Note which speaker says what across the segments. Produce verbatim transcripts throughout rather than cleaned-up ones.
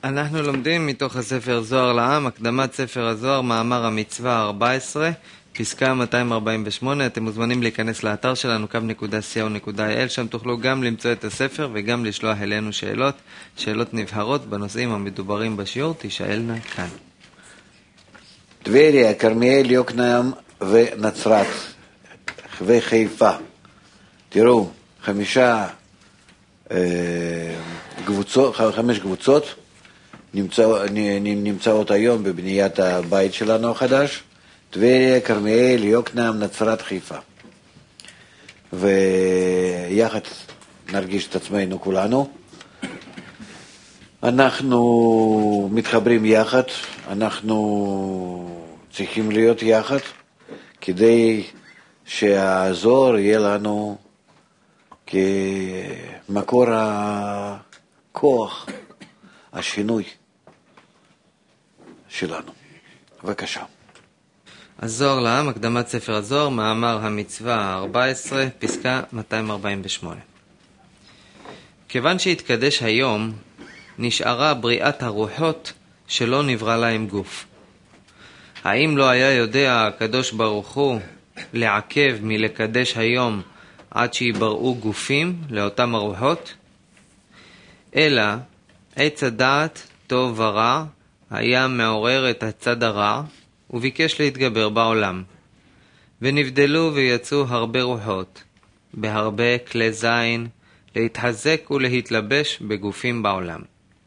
Speaker 1: אנחנו לומדים מתוך הספר זוהר לעם, הקדמת ספר הזוהר, מאמר המצווה ארבע עשרה, פסקה מאתיים ארבעים ושמונה. אתם מוזמנים להיכנס לאתר שלנו קו נקודה סי או נקודה איי אל, שם תוכלו גם למצוא את הספר וגם לשלוח אלינו שאלות, שאלות נבחרות בנושאים המדוברים בשיעור, תשאלנה כאן.
Speaker 2: טבריה, כרמיאל, יוקנעם ונצרת וחיפה. תראו, חמישה אה, קבוצות, חמש קבוצות נמצא, נמצאות היום בבניית הבית שלנו החדש. טבריה, כרמיאל, יוקנעם, נצרת, חיפה. ויחד נרגיש את עצמנו כולנו. אנחנו מתחברים יחד, אנחנו צריכים להיות יחד, כדי שהזוהר יהיה לנו כמקור הכוח, השינוי שלנו. בבקשה.
Speaker 1: הזוהר לעם, הקדמת ספר הזוהר, מאמר המצווה ארבע עשרה, פסקה מאתיים ארבעים ושמונה. כיוון שהתקדש היום, נשארה בריאת הרוחות שלא נברא להם גוף. האם לא היה יודע הקדוש ברוך הוא לעכב מלקדש היום עד שיבראו גופים לאותם הרוחות? אלא עץ הדעת טוב ורע היה מעורר את הצד הרע וביקש להתגבר בעולם, ונבדלו ויצאו הרבה רוחות בהרבה כלי זין להתחזק ולהתלבש בגופים בעולם.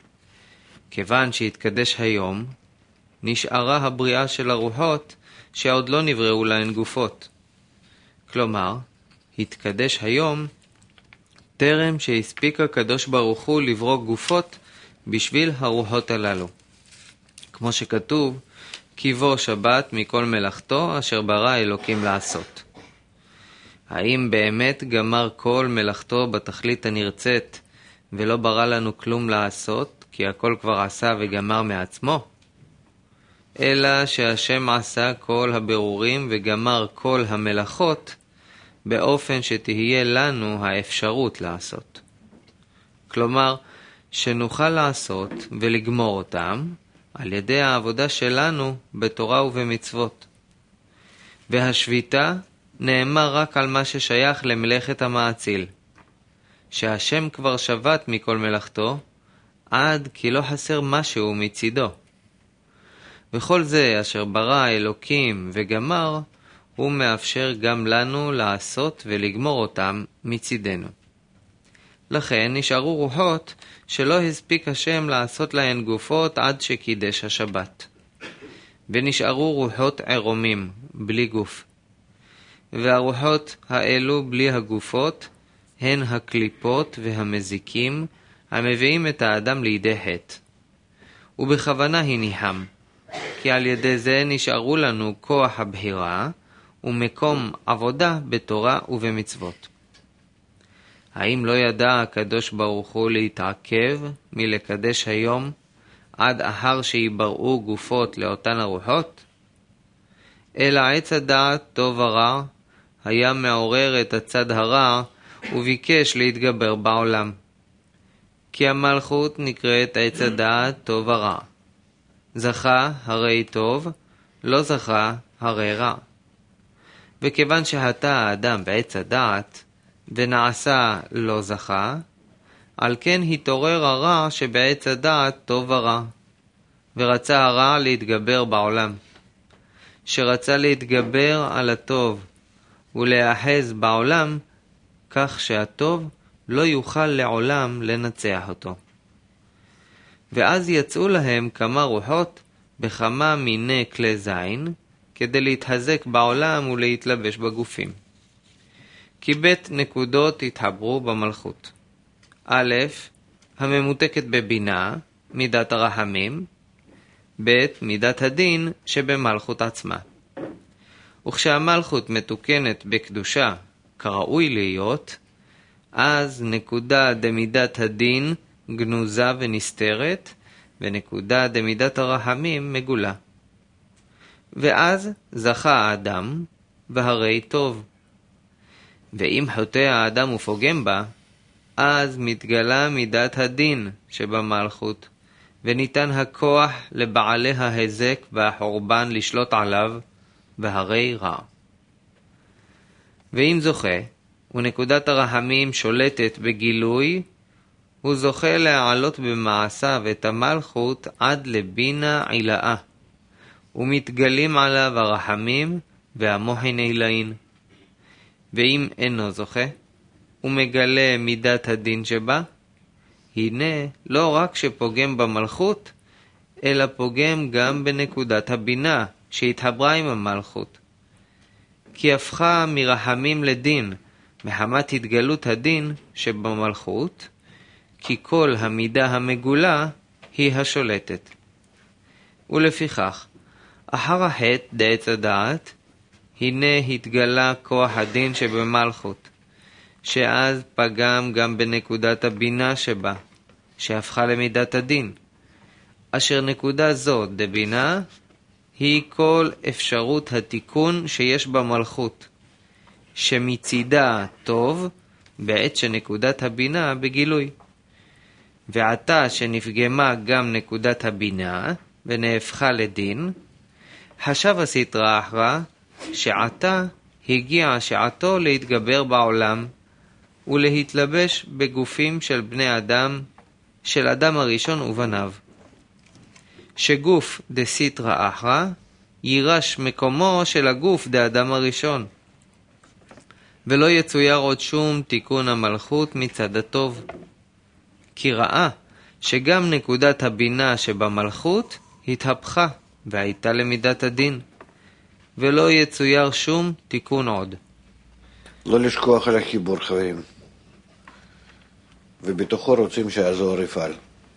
Speaker 1: כיוון שהתקדש היום, נשארה הבריאה של הרוחות שעוד לא נבראו להן גופות. כלומר, התקדש היום טרם שהספיק הקדוש ברוך הוא לברוא גופות בשביל הרוחות הללו. כמו שכתוב, כי בו שבת מכל מלאכתו אשר ברא אלוקים לעשות. האם באמת גמר כל מלאכתו בתכלית הנרצית ולא ברא לנו כלום לעשות, כי הכל כבר עשה וגמר מעצמו? אלא שהשם עשה כל הבירורים וגמר כל המלאכות באופן שתהיה לנו האפשרות לעשות. כלומר, שנוכל לעשות ולגמור אותם על ידי העבודה שלנו בתורה ובמצוות. והשביתה נאמר רק על מה ששייך למלאכת המאציל, שהשם כבר שבת מכל מלאכתו, עד כי לא חסר משהו מצידו. וכל זה אשר ברא אלוקים וגמר, הוא מאפשר גם לנו לעשות ולגמור אותם מצידנו. לכן נשארו רוחות שלא הספיק השם לעשות להן גופות עד שקידש השבת. ונשארו רוחות עירומים, בלי גוף. והרוחות האלו בלי הגופות הן הקליפות והמזיקים המביאים את האדם לידי חטא. ובכוונה הניחם, כי על ידי זה נשארו לנו כוח הבחירה ומקום עבודה בתורה ובמצוות. האם לא ידע הקדוש ברוך הוא להתעכב מלקדש היום עד אחר שיבראו גופות לאותן הרוחות? אלא עץ הדעת טוב ורע היה מעורר את הצד הרע וביקש להתגבר בעולם. כי המלכות נקראת עץ הדעת טוב ורע. זכה הרי טוב, לא זכה הרי רע. וכיוון שהתה האדם בעץ הדעת ונעשה לא זכה, על כן התעורר הרע שבעץ הדעת טוב ורע, ורצה הרע להתגבר בעולם. שרצה להתגבר על הטוב ולהאחז בעולם, כך שהטוב לא יוכל לעולם לנצח אותו. ואז יצאו להם כמה רוחות בכמה מיני כלי זין, כדי להתחזק בעולם ולהתלבש בגופים. כי בית נקודות התחברו במלכות. א', הממותקת בבינה, מידת הרחמים, ב', מידת הדין שבמלכות עצמה. וכשהמלכות מתוקנת בקדושה כראוי להיות, אז נקודה דמידת הדין גנוזה ונסתרת, ונקודה דמידת הרחמים מגולה. ואז זכה האדם, והרי טוב. ואם חוטא האדם ופוגם בה, אז מתגלה מידת הדין שבמלכות, וניתן הכוח לבעלי ההזק והחורבן לשלוט עליו, והרי רע. ואם זוכה, ונקודת הרחמים שולטת בגילוי, הוא זוכה להעלות במעשיו את המלכות עד לבינה עילאה, ומתגלים עליו הרחמים והמוחין אילאין. ואם אינו זוכה, הוא מגלה מידת הדין שבה, הנה לא רק שפוגם במלכות, אלא פוגם גם בנקודת הבינה שהתחברה עם המלכות. כי הפכה מרחמים לדין, מחמת התגלות הדין שבמלכות, כי כל המידה המגולה היא השולטת. ולפיכך, אחר החטא דעץ הדעת, הנה התגלה כוח הדין שבמלכות, שאז פגם גם בנקודת הבינה שבה, שהפכה למידת הדין, אשר נקודה זו דבינה היא כל אפשרות התיקון שיש במלכות, שמצידה טוב בעת שנקודת הבינה בגילוי. ועתה שנפגמה גם נקודת הבינה ונהפכה לדין, חשב הסטרא אחרא שעתה הגיעה שעתו להתגבר בעולם ולהתלבש בגופים של בני אדם, של אדם הראשון ובניו. שגוף דסטרא אחרא יירש מקומו של הגוף דאדם הראשון, ולא יצויר עוד שום תיקון המלכות מצד הטוב. כי ראה שגם נקודת הבינה שבמלכות התהפכה והייתה למידת הדין, ולא יצויר שום תיקון עוד.
Speaker 2: לא לשכוח על החיבור, חברים. ובתוכו רוצים שהזוהר יפעל.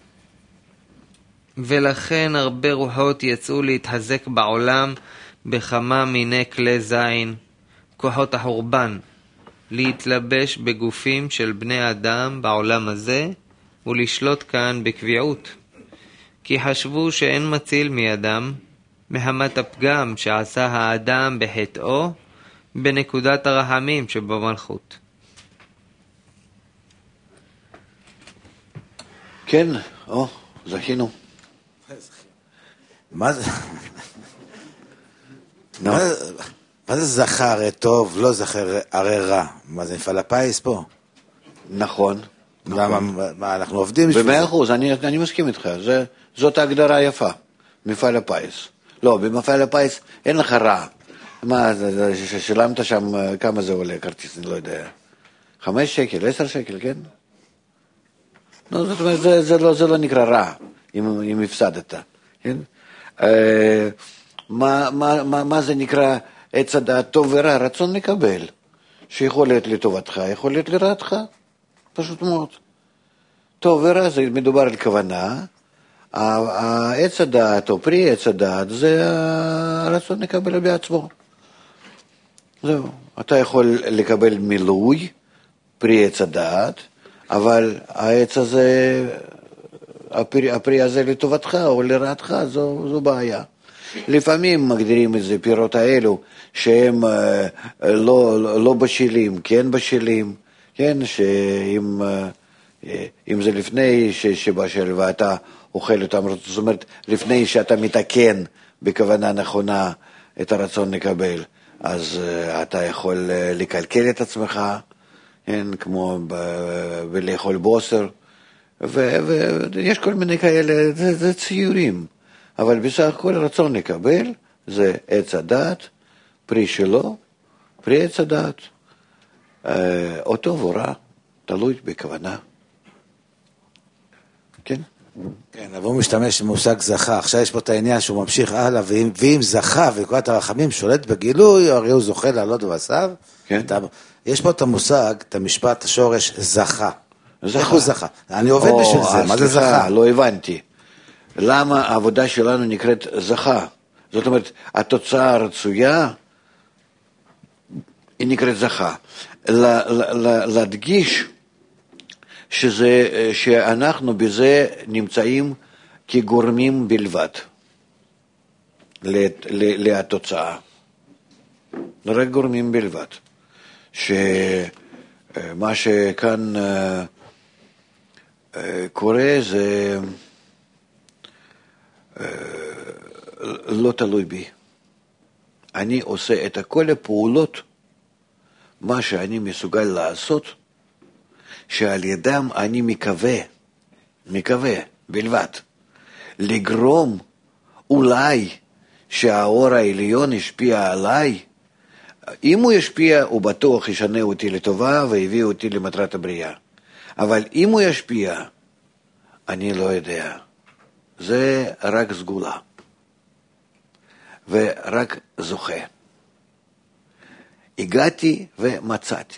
Speaker 1: ולכן הרבה רוחות יצאו להתחזק בעולם בכמה מיני כלי זין, כוחות החורבן, להתלבש בגופים של בני אדם בעולם הזה ולשלוט כאן בקביעות. כי חשבו שאין מציל מידם, מהמת הפגם שעשה האדם בחטאו בנקודת הרחמים שבמלכות.
Speaker 2: כן, או, זכינו.
Speaker 3: מה זה? מה זה זכר הרי טוב, לא זכר הרי רע? מה זה, מפעל הפיס פה?
Speaker 2: נכון.
Speaker 3: מה, אנחנו עובדים בשביל זה?
Speaker 2: במאה אחוז, אני מסכים איתך, זאת ההגדרה יפה, מפעל הפיס. לא, במפעל הפיס אין לך רע. מה, שילמת שם, כמה זה עולה כרטיס, אני לא יודע. חמש שקל, עשר שקל, כן? לא, זאת אומרת, זה, זה, לא, זה לא נקרא רע, אם, אם הפסדת, כן? אה, מה, מה, מה, מה זה נקרא עץ הדעת טוב ורע? רצון לקבל, שיכול להיות לטובתך, יכול להיות לרעתך, פשוט מאוד. טוב ורע זה מדובר על כוונה, העץ הדעת או פרי עץ הדעת זה הרצון לקבל בעצמו. זהו, אתה יכול לקבל מילוי, פרי עץ הדעת, אבל העץ הזה, הפרי, הפרי הזה לטובתך או לרעתך, זו, זו בעיה. לפעמים מגדירים את זה, פירות האלו, שהם לא, לא בשלים, כן בשלים, כן, שאם אם זה לפני שבשל ואתה אוכל אותם, זאת אומרת, לפני שאתה מתקן בכוונה נכונה את הרצון לקבל, אז אתה יכול לקלקל את עצמך, כן, כמו בלאכול בוסר, ויש כל מיני כאלה, זה, זה ציורים, אבל בסך הכל רצון לקבל זה עץ הדעת, פרי שלו, פרי עץ הדעת, או טוב או רע, תלוי בכוונה. כן?
Speaker 3: כן, אבל הוא משתמש במושג זכה. עכשיו יש פה את העניין שהוא ממשיך הלאה, ואם, ואם זכה ונקודת הרחמים שולט בגילוי, הרי הוא זוכה לעלות ועשיו.
Speaker 2: כן.
Speaker 3: אתה, יש פה את המושג, את המשפט, השורש, זכה.
Speaker 2: זכה.
Speaker 3: איך הוא זכה? אני עובד או, בשביל זה, מה זה זכה?
Speaker 2: לא הבנתי. למה העבודה שלנו נקראת זכה? זאת אומרת, התוצאה הרצויה היא נקראת זכה. להדגיש שזה, שאנחנו בזה נמצאים כגורמים בלבד לתוצאה. רק גורמים בלבד. שמה שכאן קורה זה לא תלוי בי. אני עושה את כל הפעולות, מה שאני מסוגל לעשות, שעל ידם אני מקווה, מקווה בלבד, לגרום אולי שהאור העליון ישפיע עליי. אם הוא ישפיע, הוא בטוח ישנה אותי לטובה ויביא אותי למטרת הבריאה. אבל אם הוא ישפיע, אני לא יודע. זה רק סגולה. ורק זוכה. הגעתי ומצאתי.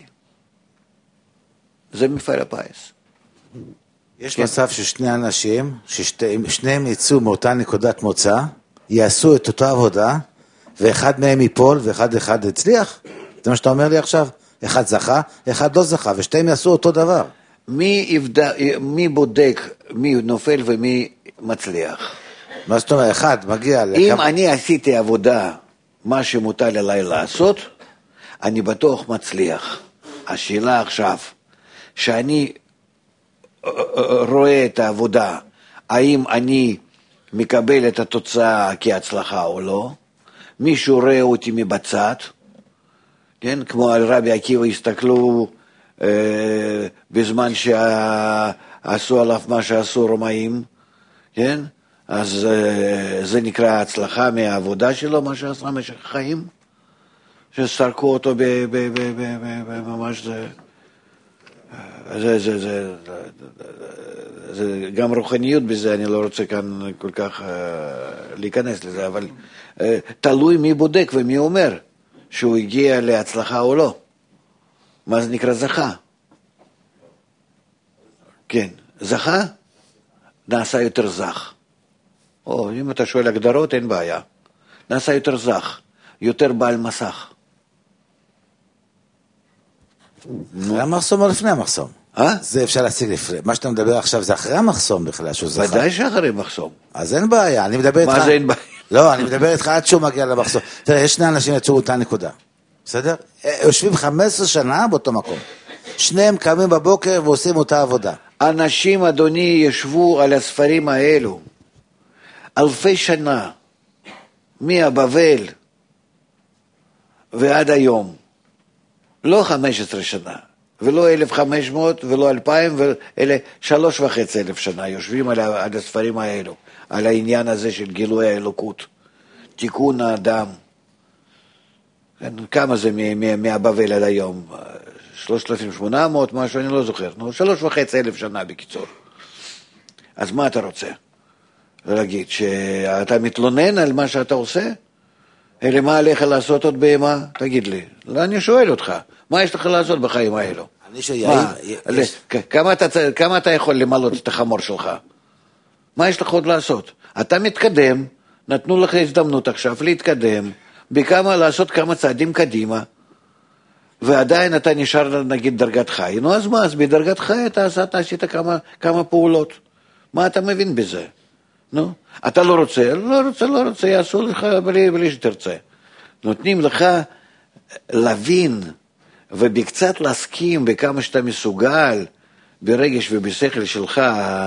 Speaker 2: זה מפעל הפיס.
Speaker 3: יש מצב ששני אנשים, ששניהם יצאו מאותה נקודת מוצא, יעשו את אותה עבודה, ואחד מהם ייפול ואחד אחד הצליח? זה מה שאתה אומר לי עכשיו? אחד זכה, אחד לא זכה, ושתיהם יעשו אותו דבר.
Speaker 2: מי, יבד... מי בודק מי נופל ומי מצליח?
Speaker 3: מה זאת אומרת? אחד מגיע...
Speaker 2: אם
Speaker 3: לכמה...
Speaker 2: אני עשיתי עבודה, מה שמוטל עליי לעשות, אני בטוח מצליח. השאלה עכשיו, שאני רואה את העבודה, האם אני מקבל את התוצאה כהצלחה או לא, מישהו רואה אותי מבצד, כן? כמו על רבי עקיבא הסתכלו אה, בזמן שעשו עליו מה שעשו רומאים, כן? אז אה, זה נקרא הצלחה מהעבודה שלו, מה שעשה משך החיים, שסרקו אותו בממש זה... זה, זה, זה, זה, זה, גם רוחניות בזה, אני לא רוצה כאן כל כך uh, להיכנס לזה, אבל uh, תלוי מי בודק ומי אומר שהוא הגיע להצלחה או לא. מה זה נקרא זכה? כן, זכה נעשה יותר זך. או, אם אתה שואל הגדרות, אין בעיה. נעשה יותר זך, יותר בעל מסך.
Speaker 3: אחרי המחסום או לפני המחסום?
Speaker 2: אה?
Speaker 3: זה אפשר להשיג לפני. מה שאתה מדבר עכשיו זה אחרי המחסום בכלל, שהוא זכה.
Speaker 2: ודאי שאחרי מחסום.
Speaker 3: אז אין בעיה, אני מדבר איתך...
Speaker 2: מה זה אין בעיה?
Speaker 3: לא, אני מדבר איתך עד שהוא מגיע למחסום. תראה, יש שני אנשים יצאו אותה נקודה. בסדר? יושבים חמש עשרה שנה באותו מקום. שניהם קמים בבוקר ועושים אותה עבודה.
Speaker 2: אנשים, אדוני, ישבו על הספרים האלו. אלפי שנה. מהבבל ועד היום. לא חמש עשרה שנה, ולא אלף וחמש מאות, ולא אלפיים, אלא שלוש וחצי אלף שנה, יושבים על, על הספרים האלו, על העניין הזה של גילוי האלוקות, תיקון האדם. כמה זה מהבבל עד היום? שלושת אלפים ושמונה מאות, משהו, אני לא זוכר. נו, שלוש וחצי אלף שנה בקיצור. אז מה אתה רוצה? להגיד שאתה מתלונן על מה שאתה עושה? אלא מה עליך לעשות עוד בהמה? תגיד לי. לא, אני שואל אותך, מה יש לך לעשות בחיים האלו?
Speaker 3: אני שיעיד...
Speaker 2: כמה אתה יכול למלות את החמור שלך? מה יש לך עוד לעשות? אתה מתקדם, נתנו לך הזדמנות עכשיו להתקדם, בכמה לעשות כמה צעדים קדימה, ועדיין אתה נשאר נגיד דרגת חי. נו, אז מה? אז בדרגת חי אתה עשית כמה, כמה פעולות. מה אתה מבין בזה? נו, אתה לא רוצה, לא רוצה, לא רוצה, יעשו לך בלי, בלי שתרצה. נותנים לך להבין ובקצת להסכים בכמה שאתה מסוגל ברגש ובשכל שלך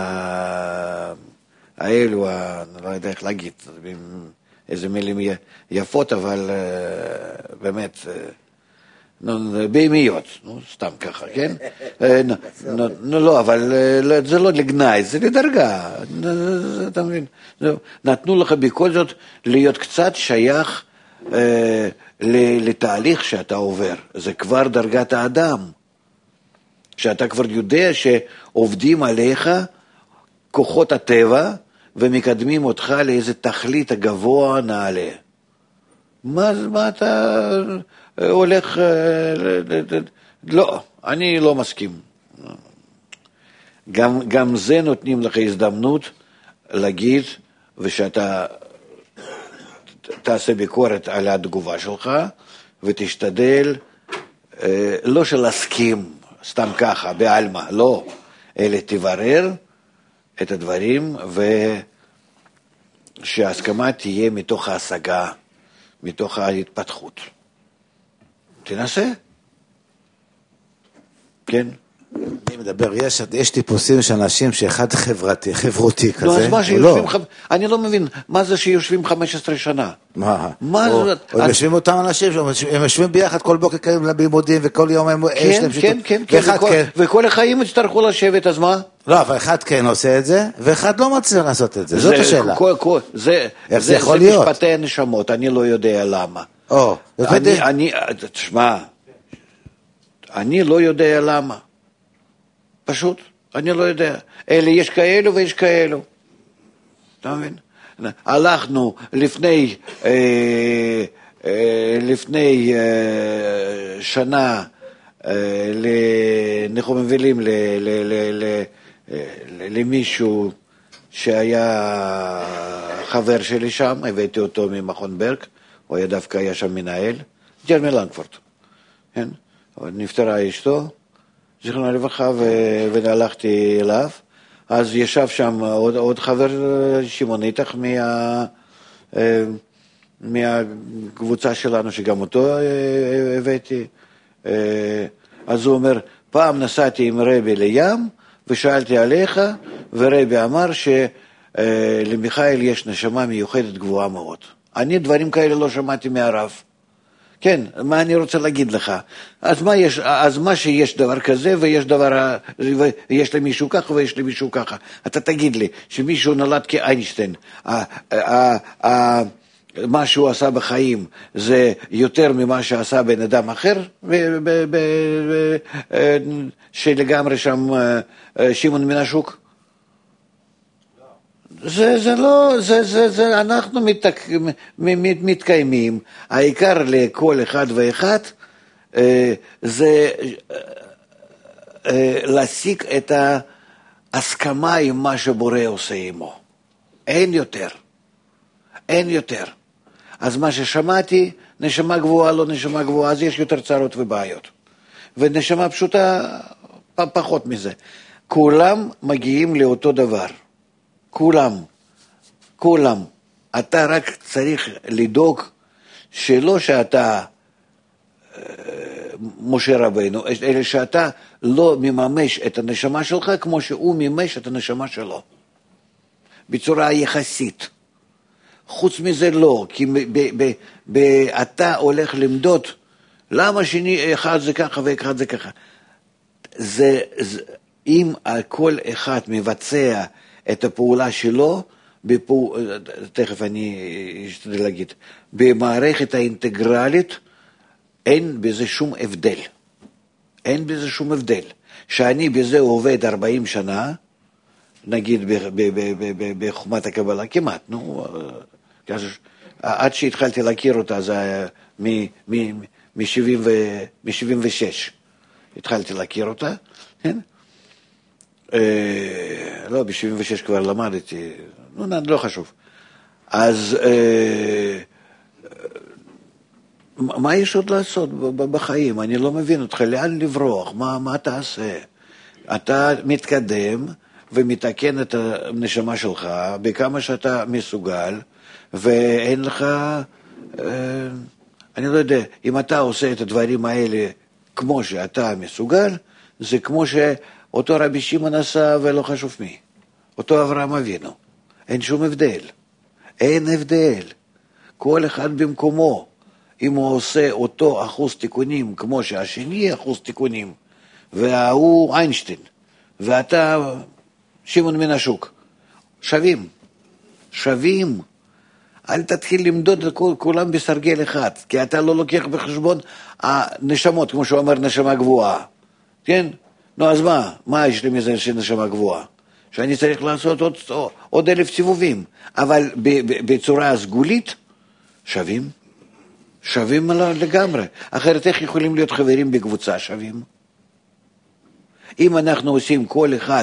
Speaker 2: האלו, אני לא יודע איך להגיד, איזה מילים יפות, אבל באמת, בהמיות, סתם ככה, כן? נו, לא, אבל זה לא לגנאי, זה לדרגה, אתה מבין? נתנו לך בכל זאת להיות קצת שייך לתהליך שאתה עובר, זה כבר דרגת האדם, שאתה כבר יודע שעובדים עליך כוחות הטבע, ומקדמים אותך לאיזה תכלית הגבוה נעלה. מה, מה אתה הולך... לא, אני לא מסכים. גם, גם זה נותנים לך הזדמנות להגיד, ושאתה תעשה ביקורת על התגובה שלך, ותשתדל לא של להסכים, סתם ככה, בעלמה, לא, אלא תברר את הדברים, ושההסכמה תהיה מתוך ההשגה, מתוך ההתפתחות. תנסה. כן?
Speaker 3: אני מדבר, יש, יש טיפוסים של אנשים שאחד חברתי, חברותי כזה,
Speaker 2: לא, אז מה שיושבים,
Speaker 3: לא.
Speaker 2: ח... אני לא מבין, מה זה שיושבים חמש עשרה שנה?
Speaker 3: מה?
Speaker 2: מה
Speaker 3: או,
Speaker 2: זה?
Speaker 3: או
Speaker 2: אז...
Speaker 3: יושבים אותם אנשים, הם יושבים ביחד כל בוקר קרים ללימודים, וכל יום הם...
Speaker 2: כן, כן, כן, כן, וכל, כן, וכל החיים יצטרכו לשבת, אז מה?
Speaker 3: לא, אבל אחד כן עושה את זה, ואחד לא מצליח לעשות את זה, זאת השאלה.
Speaker 2: כל, כל, זה,
Speaker 3: איך
Speaker 2: זה,
Speaker 3: זה יכול
Speaker 2: זה
Speaker 3: להיות?
Speaker 2: משפטי הנשמות, אני לא יודע למה.
Speaker 3: או,
Speaker 2: אני, אני, תשמע, אני לא יודע למה. פשוט, אני לא יודע. אלה יש כאלו ויש כאלו. אתה מבין? הלכנו לפני, אה, אה, לפני אה, שנה אה, אנחנו מבינים ל, ל, ל, ל, ל, למישהו שהיה חבר שלי שם, הבאתי אותו ממכון ברק, הוא היה דווקא היה שם מנהל, ג'רמי לנגפורד. כן? נפטרה אשתו, זיכרונה לברכה, והלכתי אליו. אז ישב שם עוד, עוד חבר, שמעון איתך, מה, מהקבוצה שלנו, שגם אותו הבאתי. אז הוא אומר, פעם נסעתי עם רבי לים, ושאלתי עליך, ורבי אמר שלמיכאל יש נשמה מיוחדת גבוהה מאוד. אני דברים כאלה לא שמעתי מהרב. כן, מה אני רוצה להגיד לך? אז מה יש, אז מה שיש דבר כזה, ויש דבר, ויש למישהו ככה, ויש למישהו ככה. אתה תגיד לי, שמישהו נולד כאיינשטיין, מה שהוא עשה בחיים, זה יותר ממה שעשה בן אדם אחר, שלגמרי שם שמעון מן השוק? זה, זה לא, זה, זה, זה, אנחנו מתק, מתקיימים, העיקר לכל אחד ואחד, זה להשיג את ההסכמה עם מה שבורא עושה עמו. אין יותר, אין יותר. אז מה ששמעתי, נשמה גבוהה, לא נשמה גבוהה, אז יש יותר צרות ובעיות. ונשמה פשוטה, פחות מזה. כולם מגיעים לאותו דבר. כולם, כולם. אתה רק צריך לדאוג שלא שאתה משה רבינו, אלא שאתה לא מממש את הנשמה שלך כמו שהוא ממש את הנשמה שלו. בצורה יחסית. חוץ מזה לא, כי ב- ב- ב- אתה הולך למדוד למה שני אחד זה ככה ואחד זה ככה. זה, זה, אם כל אחד מבצע את הפעולה שלו, בפוע... תכף אני אשתדל להגיד, במערכת האינטגרלית אין בזה שום הבדל. אין בזה שום הבדל. שאני בזה עובד ארבעים שנה, נגיד בחוכמת הקבלה, כמעט, נו, עד שהתחלתי להכיר אותה, זה היה מ-שבעים ושש, התחלתי להכיר אותה, כן? לא, ב-שבעים ושש כבר למדתי, לא חשוב. אז מה יש עוד לעשות בחיים? אני לא מבין אותך, לאן לברוח? מה תעשה? אתה מתקדם ומתקן את הנשמה שלך בכמה שאתה מסוגל, ואין לך, אני לא יודע, אם אתה עושה את הדברים האלה כמו שאתה מסוגל, זה כמו שאותו רבי שמעון עשה ולא חשוב מי, אותו אברהם אבינו. אין שום הבדל, אין הבדל. כל אחד במקומו, אם הוא עושה אותו אחוז תיקונים כמו שהשני אחוז תיקונים, והוא איינשטיין, ואתה שמעון מן השוק, שווים, שווים. אל תתחיל למדוד את כולם בסרגל אחד, כי אתה לא לוקח בחשבון הנשמות, כמו שהוא אומר, נשמה גבוהה. כן? נו, אז מה? מה יש לי מזה שנשמה גבוהה? שאני צריך לעשות עוד, עוד אלף סיבובים, אבל בצורה סגולית, שווים. שווים לגמרי. אחרת איך יכולים להיות חברים בקבוצה שווים? אם אנחנו עושים כל אחד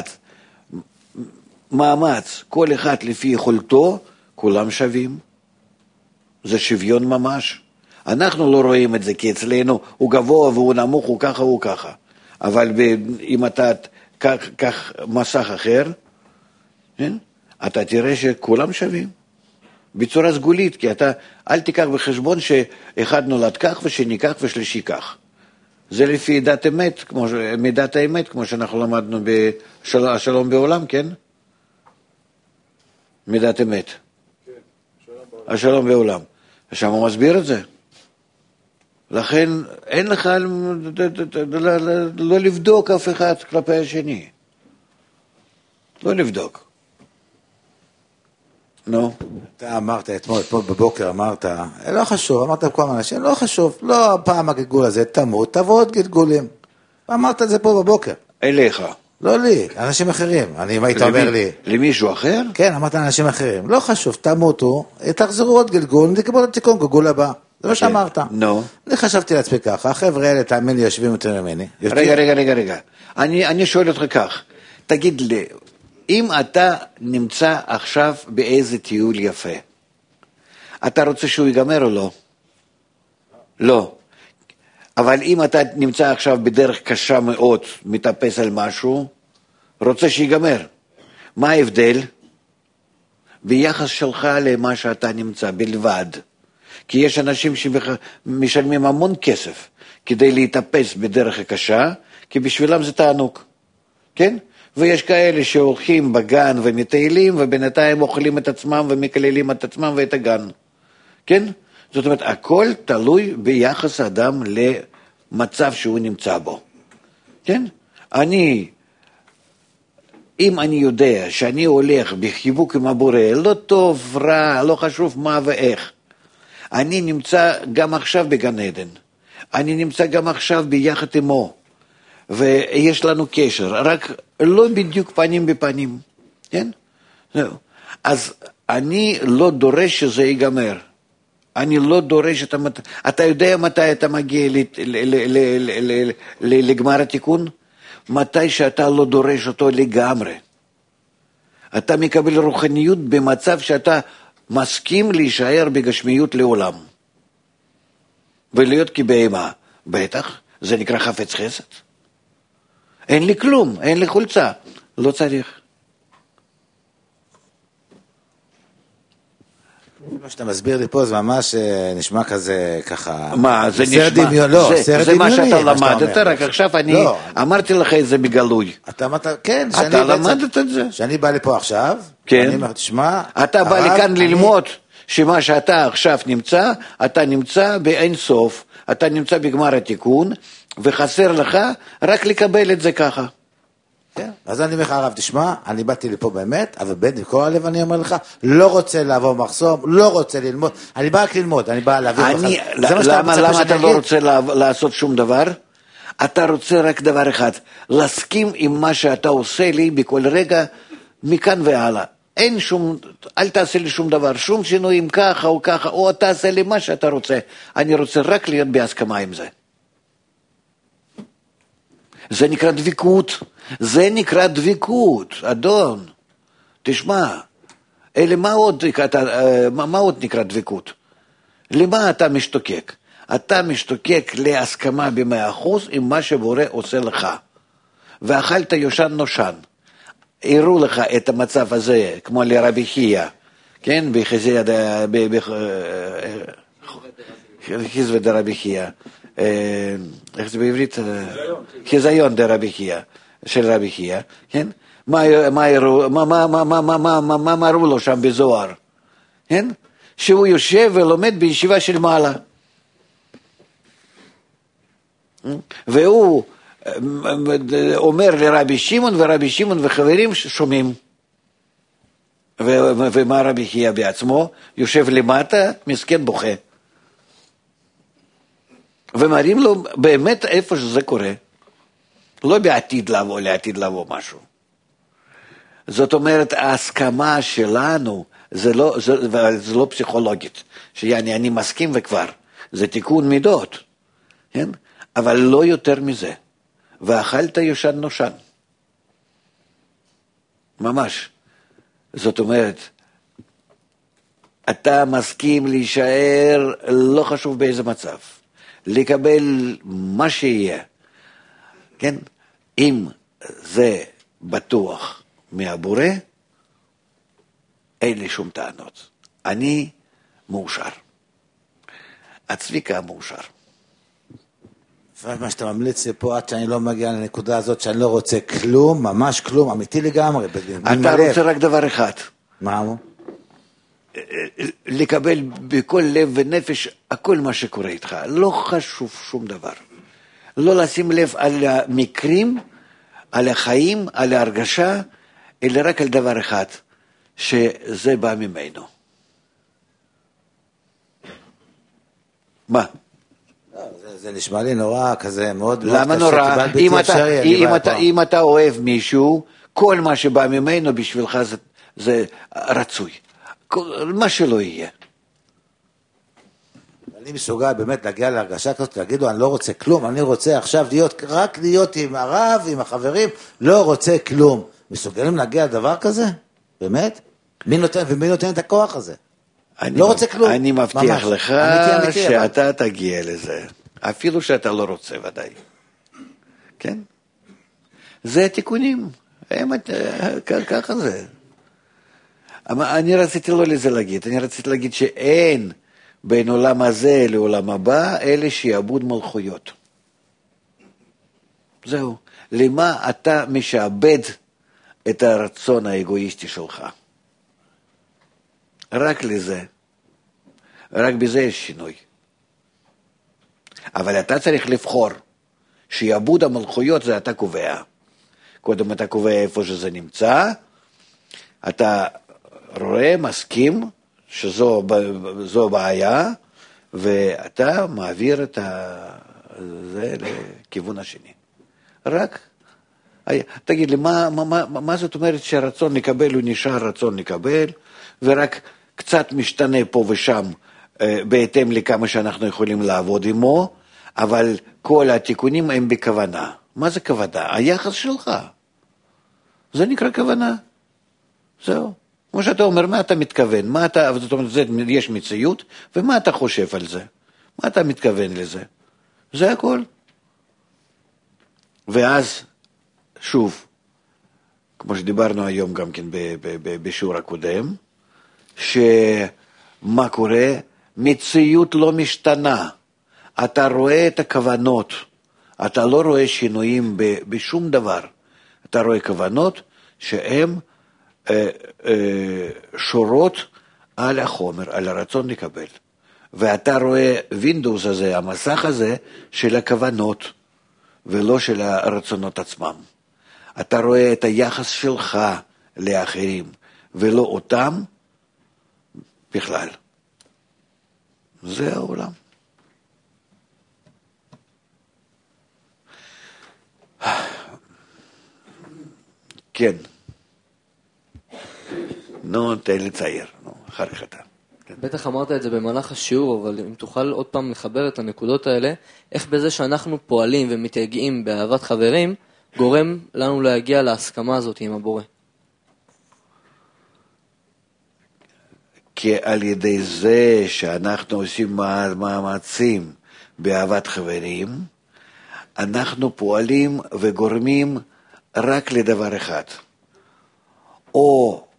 Speaker 2: מאמץ, כל אחד לפי יכולתו, כולם שווים. זה שוויון ממש. אנחנו לא רואים את זה, כי אצלנו הוא גבוה והוא נמוך, הוא ככה, הוא ככה. אבל אם אתה כך מסך אחר, אתה תראה שכולם שווים. בצורה סגולית, כי אתה, אל תיקח בחשבון שאחד נולד כך ושני כך ושלישי כך. זה לפי דת אמת, כמו, מידת האמת, כמו שאנחנו למדנו בשלום בעולם, כן? מידת אמת. כן, השלום בעולם. שם הוא מסביר את זה. לכן אין לך לא לבדוק אף אחד כלפי השני. לא לבדוק. נו.
Speaker 3: אתה אמרת אתמול, אתמול בבוקר אמרת, לא חשוב, אמרת לכל אנשים, לא חשוב, לא פעם הגלגול הזה, תמות, תבוא עוד גלגולים. אמרת את זה פה בבוקר.
Speaker 2: אליך.
Speaker 3: לא לי, אנשים אחרים. אני, מה היית אומר לי?
Speaker 2: למישהו אחר?
Speaker 3: כן, אמרת לאנשים אחרים. לא חשוב, תמותו, תחזרו עוד גלגול, נקבל את תיקון גלגול הבא. זה מה שאמרת.
Speaker 2: נו.
Speaker 3: אני חשבתי לעצמי ככה, החבר'ה האלה, תאמין לי, יושבים יותר ממני.
Speaker 2: רגע, רגע, רגע, רגע. אני, אני שואל אותך כך, תגיד לי, אם אתה נמצא עכשיו באיזה טיול יפה, אתה רוצה שהוא ייגמר או לא? לא. אבל אם אתה נמצא עכשיו בדרך קשה מאוד, מטפס על משהו, רוצה שיגמר. מה ההבדל? ביחס שלך למה שאתה נמצא בלבד. כי יש אנשים שמשלמים המון כסף כדי להתאפס בדרך הקשה, כי בשבילם זה תענוג. כן? ויש כאלה שהולכים בגן ומטיילים, ובינתיים אוכלים את עצמם ומקללים את עצמם ואת הגן. כן? זאת אומרת, הכל תלוי ביחס האדם למצב שהוא נמצא בו. כן? אני, אם אני יודע שאני הולך בחיבוק עם הבורא, לא טוב, רע, לא חשוב מה ואיך, אני נמצא גם עכשיו בגן עדן. אני נמצא גם עכשיו ביחד עמו. ויש לנו קשר, רק לא בדיוק פנים בפנים, כן? זהו. אז אני לא דורש שזה ייגמר. אני לא דורש, אתה, אתה יודע מתי אתה מגיע לגמר התיקון? מתי שאתה לא דורש אותו לגמרי. אתה מקבל רוחניות במצב שאתה מסכים להישאר בגשמיות לעולם. ולהיות כבהמה. בטח, זה נקרא חפץ חסד. אין לי כלום, אין לי חולצה, לא צריך.
Speaker 3: מה שאתה מסביר לי פה זה ממש נשמע כזה ככה...
Speaker 2: מה, זה נשמע,
Speaker 3: דמיון, לא,
Speaker 2: זה, זה מה שאתה למדת, רק עכשיו אני לא. אמרתי לך את זה בגלוי.
Speaker 3: אתה אמרת, כן,
Speaker 2: אתה למדת את זה.
Speaker 3: שאני בא לפה עכשיו,
Speaker 2: כן.
Speaker 3: אני אומר, תשמע...
Speaker 2: אתה בא לכאן אני... ללמוד שמה שאתה עכשיו נמצא, אתה נמצא באין סוף, אתה נמצא בגמר התיקון, וחסר לך רק לקבל את זה ככה.
Speaker 3: כן. אז אני אומר לך, הרב, תשמע, אני באתי לפה באמת, אבל בין מכל הלב אני אומר לך, לא רוצה לעבור מחסום, לא רוצה ללמוד, אני בא רק ללמוד, אני בא להעביר לך.
Speaker 2: למה, למה אתה לא רוצה לעשות שום דבר? אתה רוצה רק דבר אחד, להסכים עם מה שאתה עושה לי בכל רגע, מכאן והלאה. אין שום, אל תעשה לי שום דבר, שום שינויים ככה או ככה, או תעשה לי מה שאתה רוצה. אני רוצה רק להיות בהסכמה עם זה. זה נקרא דביקות, זה נקרא דביקות, אדון. תשמע, אלה מה עוד, מה, מה עוד נקרא דביקות? למה אתה משתוקק? אתה משתוקק להסכמה במאה אחוז עם מה שבורא עושה לך. ואכלת יושן נושן. הראו לך את המצב הזה, כמו לרבי חייא, כן? בחזיה, חיזווה דרבי חייא. איך זה בעברית? חיזיון דרבי חייא, של רבי חייא, כן? מה אמרו לו שם בזוהר? כן? שהוא יושב ולומד בישיבה של מעלה. והוא אומר לרבי שמעון, ורבי שמעון וחברים שומעים. ומה רבי חייא בעצמו? יושב למטה, מסכן בוכה. ומראים לו באמת איפה שזה קורה. לא בעתיד לבוא, לעתיד לבוא משהו. זאת אומרת, ההסכמה שלנו, זה לא, זה, זה לא פסיכולוגית. שאני אני מסכים וכבר. זה תיקון מידות. כן? אבל לא יותר מזה. ואכלת יושן נושן. ממש. זאת אומרת, אתה מסכים להישאר לא חשוב באיזה מצב. לקבל מה שיהיה. כן? אם זה בטוח מהבורא, אין לי שום טענות. אני מאושר. הצביקה מאושר.
Speaker 3: מה שאתה ממליץ לי פה, עד שאני לא מגיע לנקודה הזאת, שאני לא רוצה כלום, ממש כלום, אמיתי לגמרי.
Speaker 2: אתה רוצה רק דבר אחד.
Speaker 3: מה הוא?
Speaker 2: לקבל בכל לב ונפש הכל מה שקורה איתך. לא חשוב שום דבר. לא לשים לב על המקרים, על החיים, על ההרגשה, אלא רק על דבר אחד, שזה בא ממנו. מה?
Speaker 3: זה, זה נשמע לי נורא, כזה מאוד
Speaker 2: למה
Speaker 3: מאוד
Speaker 2: נורא?
Speaker 3: קשה, כמעט
Speaker 2: אם
Speaker 3: בלתי
Speaker 2: אתה,
Speaker 3: אפשרי,
Speaker 2: אם,
Speaker 3: אני
Speaker 2: אתה,
Speaker 3: בא
Speaker 2: אם אתה אוהב מישהו, כל מה שבא ממנו בשבילך זה, זה רצוי. כל, מה שלא יהיה.
Speaker 3: אני מסוגל באמת להגיע להרגשה כזאת, להגיד לו, אני לא רוצה כלום, אני רוצה עכשיו להיות, רק להיות עם הרב, עם החברים, לא רוצה כלום. מסוגלים להגיע לדבר כזה? באמת? מי נותן, ומי נותן את הכוח הזה?
Speaker 2: אני
Speaker 3: לא רוצה כלום.
Speaker 2: אני מבטיח ממש. לך אמיתי, אמיתי, שאתה אבל... תגיע לזה, אפילו שאתה לא רוצה ודאי. כן? זה התיקונים, הם, ככה זה. אני רציתי לא לזה להגיד, אני רציתי להגיד שאין בין עולם הזה לעולם הבא, אלה שיעבוד מלכויות. זהו. למה אתה משעבד את הרצון האגואיסטי שלך? רק לזה. רק בזה יש שינוי. אבל אתה צריך לבחור. שיעבוד המלכויות זה אתה קובע. קודם אתה קובע איפה שזה נמצא, אתה רואה, מסכים, שזו בעיה, ואתה מעביר את זה לכיוון השני. רק, תגיד לי, מה, מה, מה זאת אומרת שהרצון לקבל הוא נשאר רצון לקבל, ורק קצת משתנה פה ושם, בהתאם לכמה שאנחנו יכולים לעבוד עמו, אבל כל התיקונים הם בכוונה. מה זה כוונה? היחס שלך. זה נקרא כוונה. זהו. כמו שאתה אומר, מה אתה מתכוון? מה אתה, זאת אומרת, זה, יש מציאות, ומה אתה חושב על זה? מה אתה מתכוון לזה? זה הכל. ואז, שוב, כמו שדיברנו היום גם כן בשיעור הקודם, שמה קורה? מציאות לא משתנה. אתה רואה את הכוונות, אתה לא רואה שינויים בשום דבר. אתה רואה כוונות שהן אה, אה, שורות על החומר, על הרצון לקבל. ואתה רואה וינדוס הזה, המסך הזה, של הכוונות, ולא של הרצונות עצמם. אתה רואה את היחס שלך לאחרים, ולא אותם בכלל. זה העולם. כן. נו, תן לצייר. נו, אחר כך אתה.
Speaker 4: בטח אמרת את זה במהלך השיעור, אבל אם תוכל עוד פעם לחבר את הנקודות האלה, איך בזה שאנחנו פועלים ומתייגעים באהבת חברים, גורם לנו להגיע להסכמה הזאת עם הבורא?
Speaker 2: כי על ידי זה שאנחנו עושים מאמצים באהבת חברים, אנחנו פועלים וגורמים רק לדבר אחד. או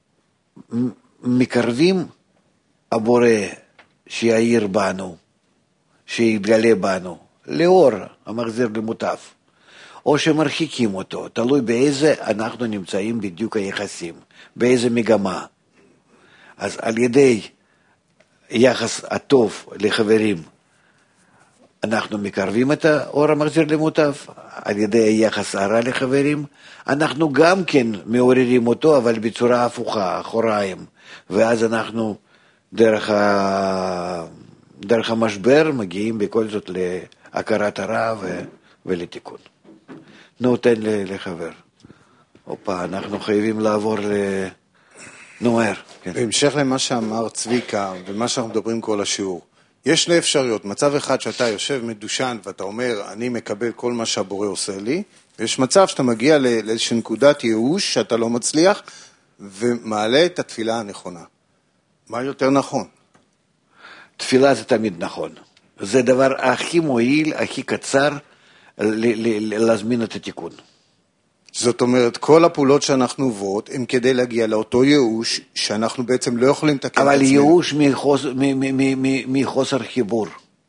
Speaker 2: מקרבים הבורא שיעיר בנו, שיתגלה בנו, לאור המחזיר למוטב, או שמרחיקים אותו, תלוי באיזה אנחנו נמצאים בדיוק היחסים, באיזה מגמה. אז על ידי יחס הטוב לחברים, אנחנו מקרבים את האור המחזיר למוטב, על ידי היחס הרע לחברים, אנחנו גם כן מעוררים אותו, אבל בצורה הפוכה, אחוריים, ואז אנחנו דרך, ה... דרך המשבר מגיעים בכל זאת להכרת הרע ו... ולתיקון. נו, תן לחבר. אופה, אנחנו חייבים לעבור ל... נוער. כן.
Speaker 5: בהמשך למה שאמר צביקה, ומה שאנחנו מדברים כל השיעור, יש שני אפשרויות. מצב אחד שאתה יושב מדושן ואתה אומר, אני מקבל כל מה שהבורא עושה לי, ויש מצב שאתה מגיע לאיזושהי נקודת ייאוש שאתה לא מצליח, ומעלה את התפילה הנכונה. מה יותר נכון?
Speaker 2: תפילה זה תמיד נכון. זה דבר הכי מועיל, הכי קצר, להזמין את התיקון.
Speaker 5: זאת אומרת, כל הפעולות שאנחנו עוברות, הם כדי להגיע לאותו ייאוש, שאנחנו בעצם לא יכולים לתקן את עצמנו.
Speaker 2: אבל ייאוש מחוסר, מחוסר חיבור.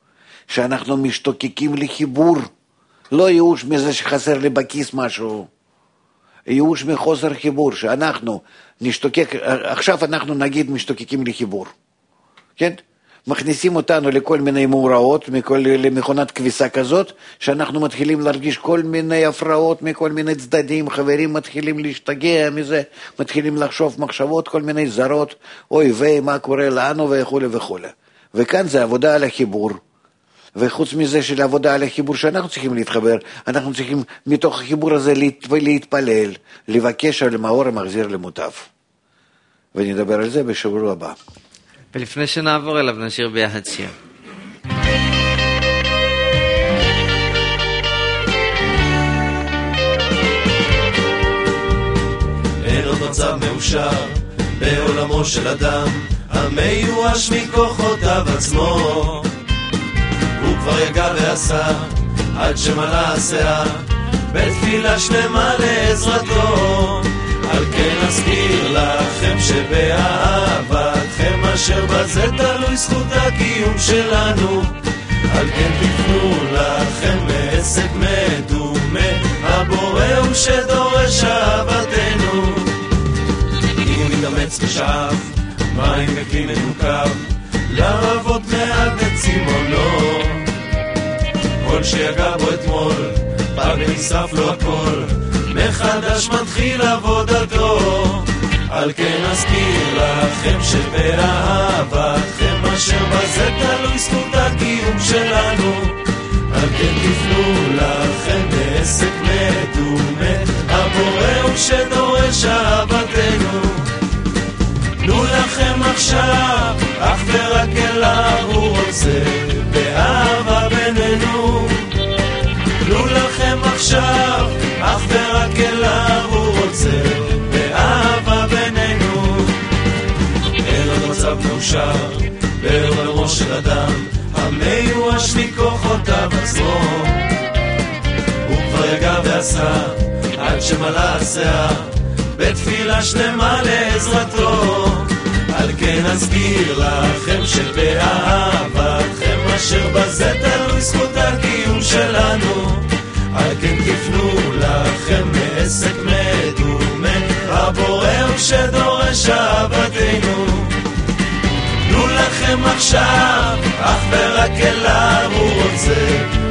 Speaker 2: שאנחנו משתוקקים לחיבור, לא ייאוש מזה שחסר לי בכיס משהו, ייאוש מחוסר חיבור, שאנחנו נשתוקק, עכשיו אנחנו נגיד משתוקקים לחיבור, כן? מכניסים אותנו לכל מיני מאורעות, מכל, למכונת כביסה כזאת, שאנחנו מתחילים להרגיש כל מיני הפרעות מכל מיני צדדים, חברים מתחילים להשתגע מזה, מתחילים לחשוב מחשבות, כל מיני זרות, אוי ואי, מה קורה לנו וכו' וכו'. וכאן זה עבודה על החיבור. וחוץ מזה של עבודה על החיבור שאנחנו צריכים להתחבר, אנחנו צריכים מתוך החיבור הזה להת, להתפלל, לבקש על מאור המחזיר למוטב. ונדבר על זה בשבוע הבא.
Speaker 1: ולפני שנעבור אליו נשאיר ביחד שיר.
Speaker 6: אין עוד מצב מאושר בעולמו של אדם המיואש מכוחותיו עצמו, הוא כבר יגע ועשה עד שמלא הסאה בתפילה שלמה לעזרתו. על כן אזכיר לכם שבאהבתכם אשר בזה תלוי זכות הקיום שלנו, על כן תפנו לכם מעסק מדומה, הבורא הוא שדורש אהבתנו. אם מתאמץ ושאף מים בכלי מנוקב, לרבות מעט בצימונו, כל שיגע בו אתמול בא ונשרף לו הכל, מחדש מתחיל עבודתו. על כן אזכיר לכם שבאהבתכם אשר בזה תלוי זכות הקיום שלנו, על כן תפנו לכם בעסק מדומה, הבורא הוא שדורש אהבתנו. תנו לכם עכשיו אך ורק אליו הוא רוצה באהבה בינינו, תנו לכם עכשיו אך ורק אליו הוא רוצה באהבה בינינו. אין עוד מצב מאושר בעולמו של אדם המיואש מכוחותיו עצמו, הוא כבר יגע ועשה עד שמלא הסאה בתפילה שלמה לעזרתו. על כן אזכיר לכם שבאהבתכם אשר בזה תלוי זכות הקיום שלנו, על כן תפנו לכם מעסק מדומה, הבורא הוא שדורש אהבתנו. תנו לכם עכשיו אך ורק אליו הוא רוצה